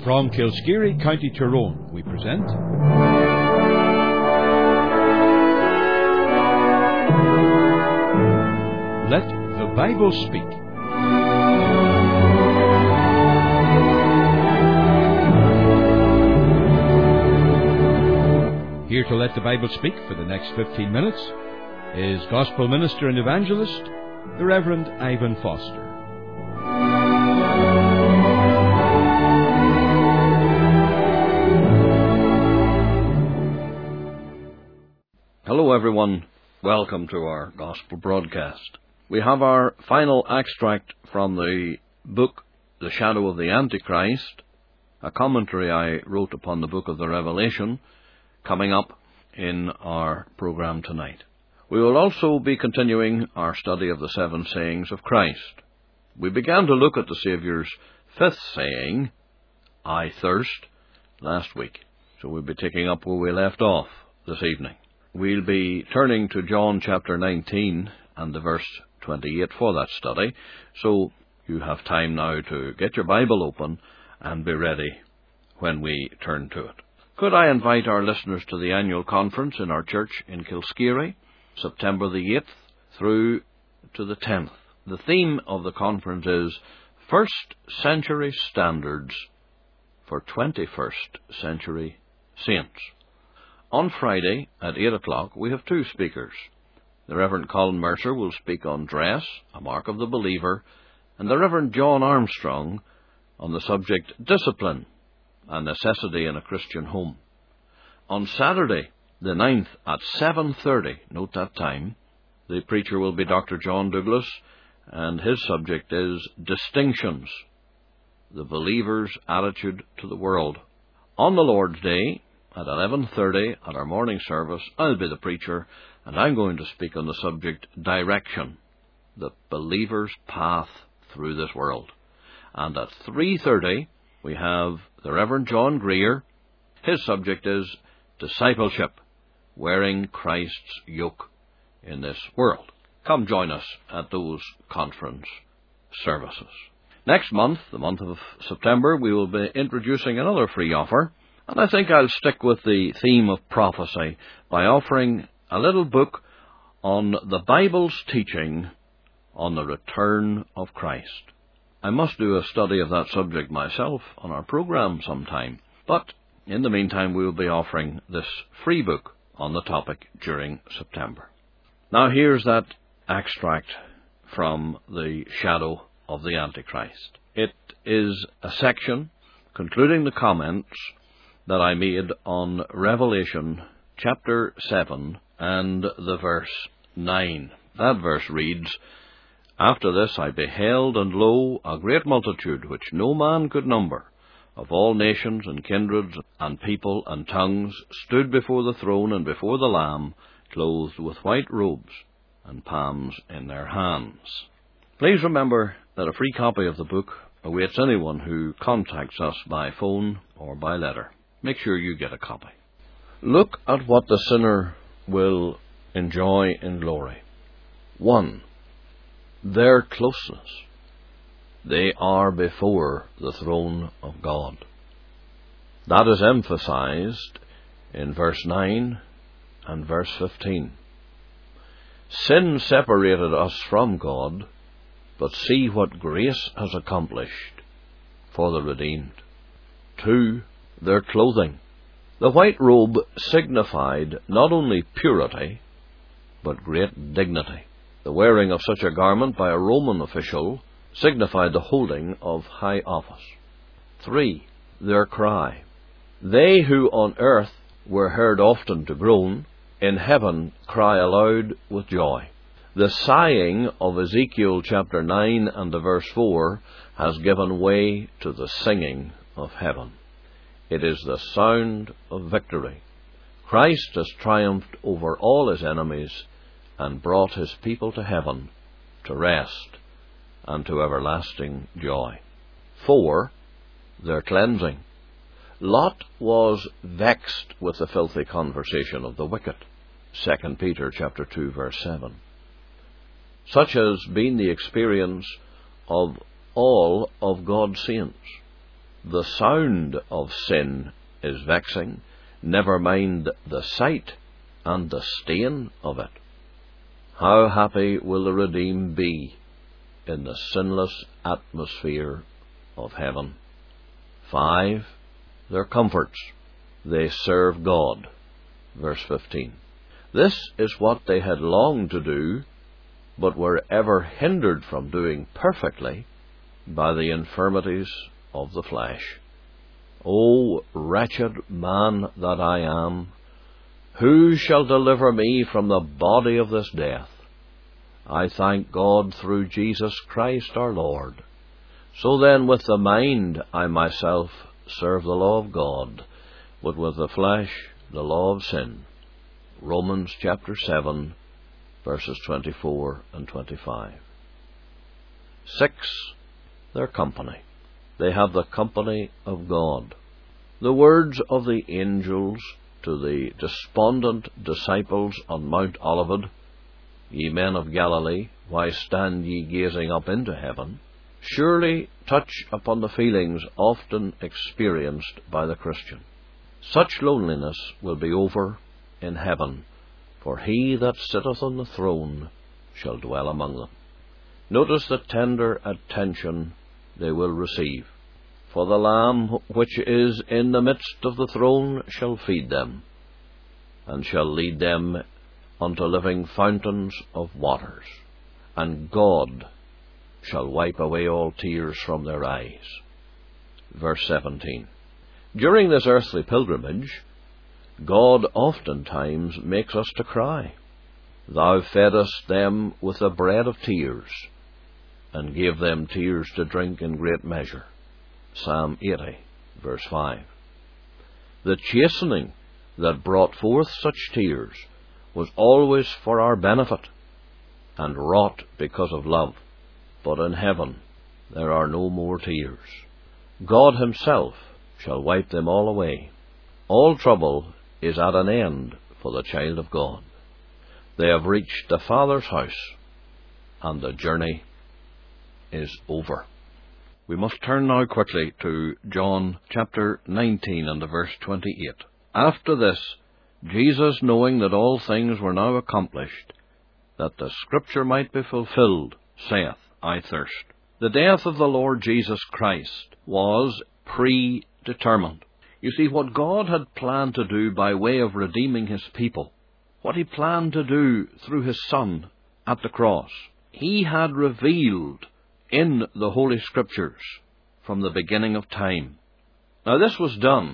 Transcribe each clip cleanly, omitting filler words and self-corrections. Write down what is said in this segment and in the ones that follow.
From Kilskeary, County Tyrone, we present Let the Bible Speak. Here to let the Bible speak for the next 15 minutes is Gospel Minister and Evangelist, the Reverend Ivan Foster. Hello everyone, welcome to our Gospel broadcast. We have our final extract from the book, The Shadow of the Antichrist, a commentary I wrote upon the book of the Revelation, coming up in our program tonight. We will also be continuing our study of the 7 sayings of Christ. We began to look at the Saviour's 5th saying, I thirst, last week. So we'll be taking up where we left off this evening. We'll be turning to John chapter 19 and the verse 28 for that study. So you have time now to get your Bible open and be ready when we turn to it. Could I invite our listeners to the annual conference in our church in Kilskeary, September the 8th through to the 10th. The theme of the conference is First Century Standards for 21st Century Saints. On Friday at 8 o'clock we have 2 speakers. The Reverend Colin Mercer will speak on dress, a mark of the believer, and the Reverend John Armstrong on the subject discipline, a necessity in a Christian home. On Saturday, the 9th at 7:30, note that time, the preacher will be Dr. John Douglas, and his subject is distinctions, the believer's attitude to the world. On the Lord's Day, at 11:30 at our morning service, I'll be the preacher, and I'm going to speak on the subject direction, the believer's path through this world. And at 3:30, we have the Reverend John Greer. His subject is discipleship, wearing Christ's yoke in this world. Come join us at those conference services. Next month, the month of September, we will be introducing another free offer, and I think I'll stick with the theme of prophecy by offering a little book on the Bible's teaching on the return of Christ. I must do a study of that subject myself on our program sometime, but in the meantime we will be offering this free book on the topic during September. Now here's that extract from The Shadow of the Antichrist. It is a section concluding the comments that I made on Revelation chapter 7 and the verse 9. That verse reads, After this I beheld, and lo, a great multitude, which no man could number, of all nations and kindreds and people and tongues, stood before the throne and before the Lamb, clothed with white robes, and palms in their hands. Please remember that a free copy of the book awaits anyone who contacts us by phone or by letter. Make sure you get a copy. Look at what the sinner will enjoy in glory. 1. Their closeness. They are before the throne of God. That is emphasized in verse 9 and verse 15. Sin separated us from God, but see what grace has accomplished for the redeemed. 2. Their clothing. The white robe signified not only purity, but great dignity. The wearing of such a garment by a Roman official signified the holding of high office. 3. Their cry. They who on earth were heard often to groan, in heaven cry aloud with joy. The sighing of Ezekiel chapter 9 and the verse 4 has given way to the singing of heaven. It is the sound of victory. Christ has triumphed over all his enemies and brought his people to heaven, to rest, and to everlasting joy. 4. Their cleansing. Lot was vexed with the filthy conversation of the wicked. 2 Peter chapter 2 verse 7. Such has been the experience of all of God's saints. The sound of sin is vexing, never mind the sight and the stain of it. How happy will the redeemed be in the sinless atmosphere of heaven. 5. Their comforts. They serve God. Verse 15. This is what they had longed to do, but were ever hindered from doing perfectly by the infirmities of the flesh. O wretched man that I am, who shall deliver me from the body of this death? I thank God through Jesus Christ our Lord. So then with the mind I myself serve the law of God, but with the flesh the law of sin. Romans chapter 7, verses 24 and 25. 6. Their company. They have the company of God. The words of the angels to the despondent disciples on Mount Olivet, "Ye men of Galilee, why stand ye gazing up into heaven?" surely touch upon the feelings often experienced by the Christian. Such loneliness will be over in heaven, for he that sitteth on the throne shall dwell among them. Notice the tender attention they will receive. For the Lamb which is in the midst of the throne shall feed them, and shall lead them unto living fountains of waters, and God shall wipe away all tears from their eyes. Verse 17. During this earthly pilgrimage, God oftentimes makes us to cry. Thou feddest them with the bread of tears, and gave them tears to drink in great measure. Psalm 80, verse 5. The chastening that brought forth such tears was always for our benefit, and wrought because of love. But in heaven there are no more tears. God himself shall wipe them all away. All trouble is at an end for the child of God. They have reached the Father's house, and the journey is over. We must turn now quickly to John chapter 19 and the verse 28. After this, Jesus, knowing that all things were now accomplished, that the Scripture might be fulfilled, saith, I thirst. The death of the Lord Jesus Christ was predetermined. You see, what God had planned to do by way of redeeming his people, what he planned to do through his Son at the cross, he had revealed in the Holy Scriptures from the beginning of time. Now this was done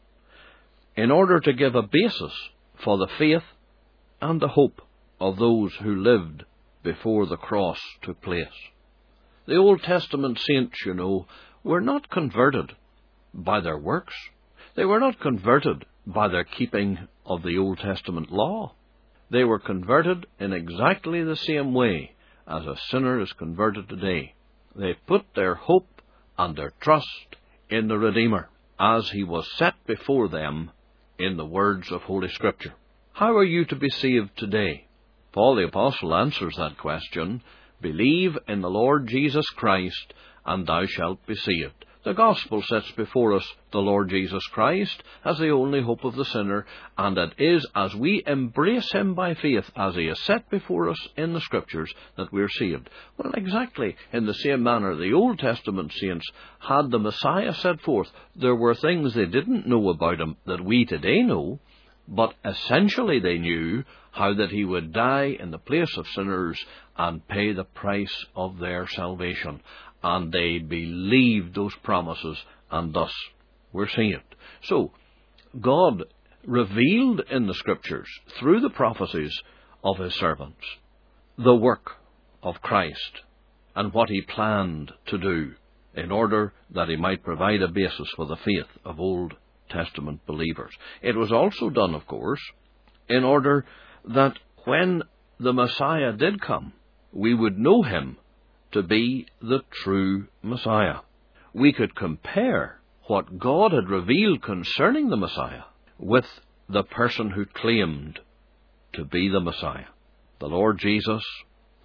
in order to give a basis for the faith and the hope of those who lived before the cross took place. The Old Testament saints, you know, were not converted by their works. They were not converted by their keeping of the Old Testament law. They were converted in exactly the same way as a sinner is converted today. They put their hope and their trust in the Redeemer, as he was set before them in the words of Holy Scripture. How are you to be saved today? Paul the Apostle answers that question. Believe in the Lord Jesus Christ, and thou shalt be saved. The Gospel sets before us the Lord Jesus Christ as the only hope of the sinner, and it is as we embrace him by faith, as he is set before us in the Scriptures, that we are saved. Well, exactly in the same manner the Old Testament saints had the Messiah set forth. There were things they didn't know about him that we today know, but essentially they knew how that he would die in the place of sinners and pay the price of their salvation. And they believed those promises, and thus were saved. So, God revealed in the Scriptures, through the prophecies of his servants, the work of Christ and what he planned to do in order that he might provide a basis for the faith of Old Testament believers. It was also done, of course, in order that when the Messiah did come, we would know him to be the true Messiah. We could compare what God had revealed concerning the Messiah with the person who claimed to be the Messiah. The Lord Jesus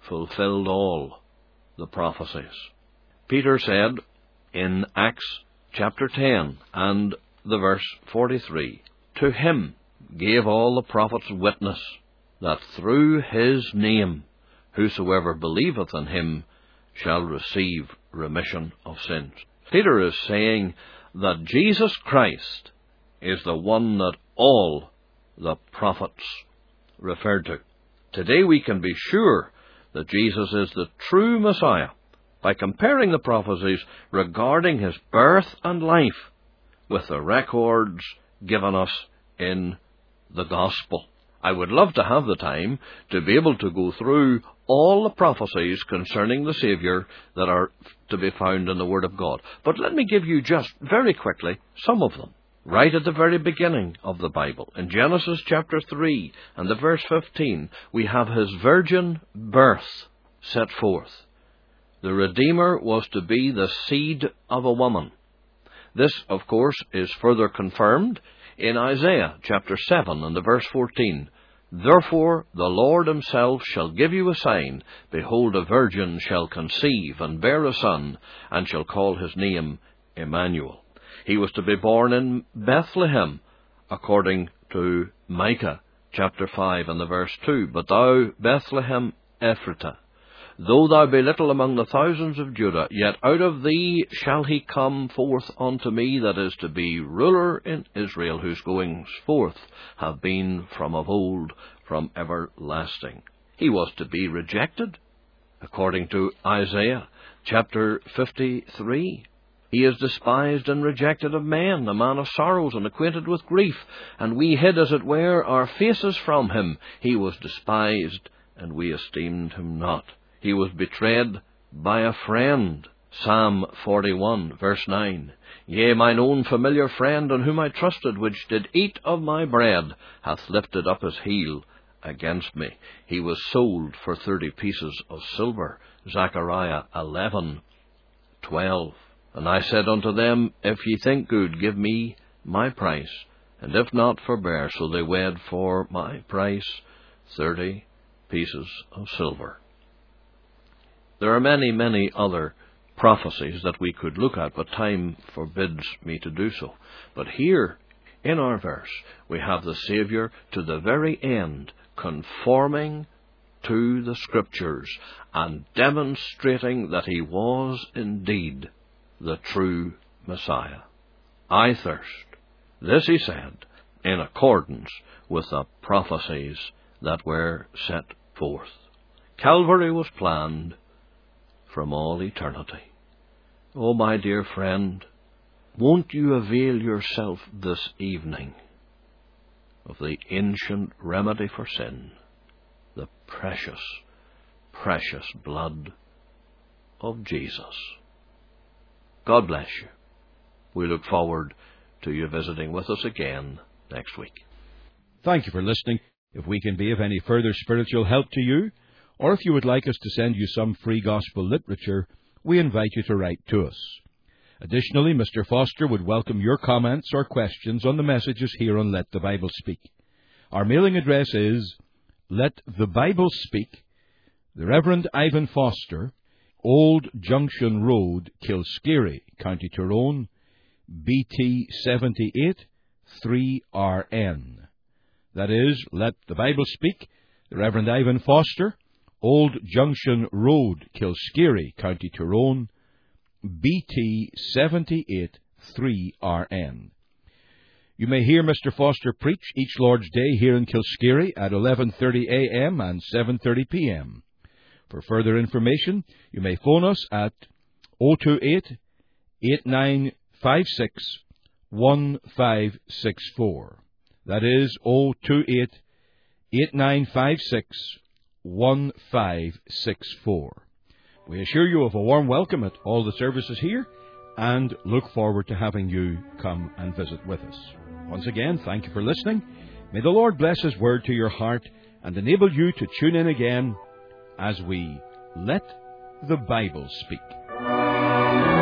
fulfilled all the prophecies. Peter said in Acts chapter 10 and the verse 43. To him gave all the prophets witness, that through his name whosoever believeth in him shall receive remission of sins. Peter is saying that Jesus Christ is the one that all the prophets referred to. Today we can be sure that Jesus is the true Messiah by comparing the prophecies regarding his birth and life with the records given us in the Gospel. I would love to have the time to be able to go through all the prophecies concerning the Saviour that are to be found in the Word of God. But let me give you just very quickly some of them. Right at the very beginning of the Bible, in Genesis chapter 3 and the verse 15, we have his virgin birth set forth. The Redeemer was to be the seed of a woman. This, of course, is further confirmed in Isaiah chapter 7 and the verse 14. Therefore the Lord himself shall give you a sign. Behold, a virgin shall conceive and bear a son, and shall call his name Emmanuel. He was to be born in Bethlehem, according to Micah chapter 5 and the verse 2. But thou, Bethlehem Ephratah, though thou be little among the thousands of Judah, yet out of thee shall he come forth unto me that is to be ruler in Israel, whose goings forth have been from of old, from everlasting. He was to be rejected, according to Isaiah chapter 53. He is despised and rejected of men, a man of sorrows and acquainted with grief, and we hid, as it were, our faces from him. He was despised, and we esteemed him not. He was betrayed by a friend. Psalm 41, verse 9. Yea, mine own familiar friend, in whom I trusted, which did eat of my bread, hath lifted up his heel against me. He was sold for 30 pieces of silver. Zechariah 11:12. And I said unto them, If ye think good, give me my price, and if not, forbear. So they wed for my price 30 pieces of silver. There are many, many other prophecies that we could look at, but time forbids me to do so. But here, in our verse, we have the Saviour to the very end, conforming to the Scriptures, and demonstrating that he was indeed the true Messiah. I thirst. This he said, in accordance with the prophecies that were set forth. Calvary was planned from all eternity. Oh, my dear friend, won't you avail yourself this evening of the ancient remedy for sin, the precious, precious blood of Jesus? God bless you. We look forward to you visiting with us again next week. Thank you for listening. If we can be of any further spiritual help to you, or if you would like us to send you some free gospel literature, we invite you to write to us. Additionally, Mr. Foster would welcome your comments or questions on the messages here on Let the Bible Speak. Our mailing address is Let the Bible Speak, the Reverend Ivan Foster, Old Junction Road, Kilskeary, County Tyrone, BT 78 3RN. That is, Let the Bible Speak, the Reverend Ivan Foster, Old Junction Road, Kilskeary, County Tyrone, BT 78 3RN. You may hear Mr. Foster preach each Lord's Day here in Kilskeary at 11:30 a.m. and 7:30 p.m. For further information, you may phone us at 028-8956-1564. That is 028-8956-1564. We assure you of a warm welcome at all the services here and look forward to having you come and visit with us. Once again, thank you for listening. May the Lord bless His word to your heart and enable you to tune in again as we Let the Bible Speak.